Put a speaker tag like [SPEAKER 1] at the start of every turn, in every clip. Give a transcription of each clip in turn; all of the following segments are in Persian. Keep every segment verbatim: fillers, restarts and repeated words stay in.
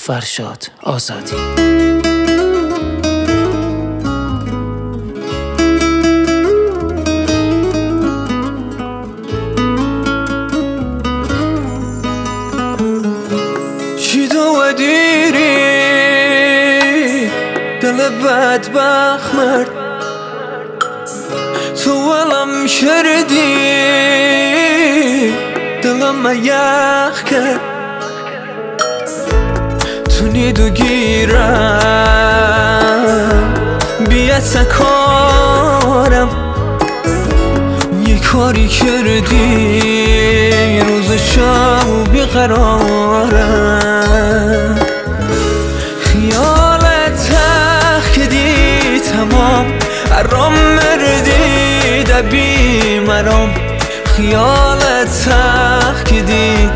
[SPEAKER 1] فرشاد آزادی.
[SPEAKER 2] چی تو دیری دل بدبخت مرد، تو ولم کردی دلم یخ کرد، تو نیدو گیرم بیا سکارم، یه کاری کردی روز شب بیقرارم، خیالت تخدی تمام ارام مردی دبی مرام، خیالت تخدی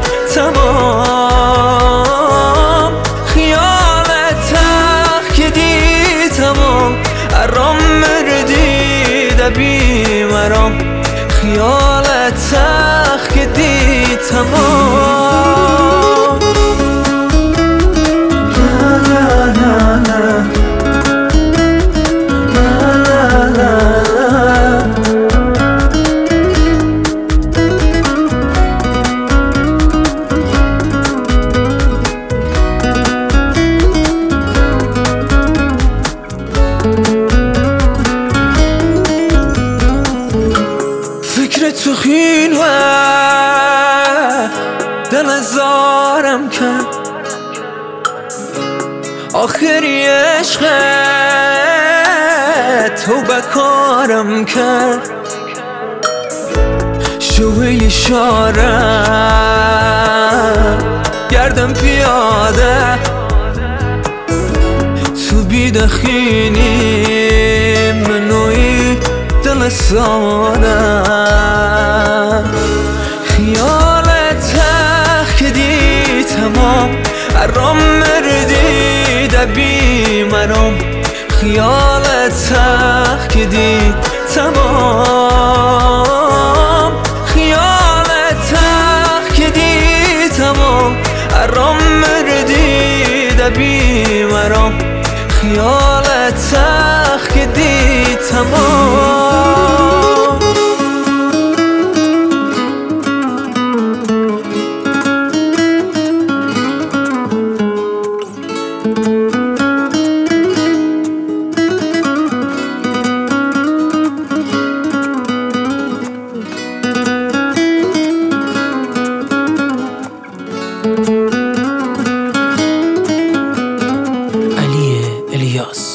[SPEAKER 2] تمام، خیالت تخدی تمام ارام مردی دبی مرام، خیالت تخدی تمام. فکر تو خیل و دل زارم کرد، آخری عشقت تو بکارم کرد، شویل شارم گردم پیاده، تو بیدخینی منوی دل ساده، خیالت تخدی تمام ارام مردی دبی مرام، خیالت تخدی تمام، خیالت تخدی تمام ارام مردی دبی مرام، خیالت تخدی تمام.
[SPEAKER 1] علی الیاس.